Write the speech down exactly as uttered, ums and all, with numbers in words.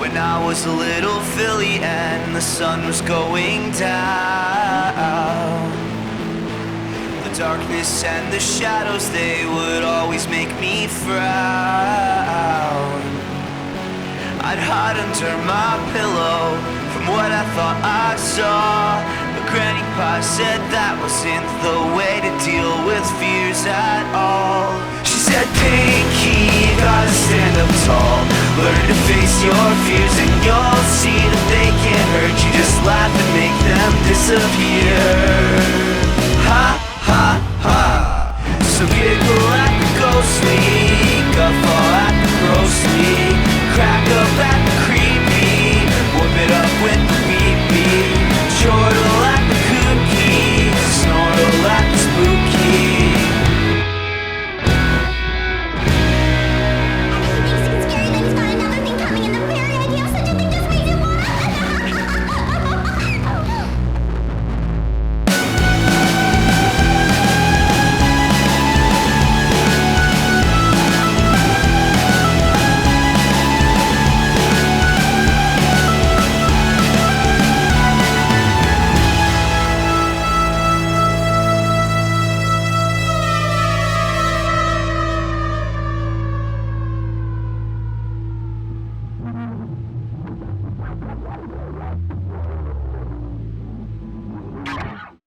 When I was a little filly and the sun was going down, the darkness and the shadows, they would always make me frown. I'd hide under my pillow from what I thought I saw, but Granny Pa said that wasn't the way to deal with fears at all. She said, Pinky, you gotta stand up tall, learn to face your fears and you'll see that they can't hurt you. Just laugh and make them disappear.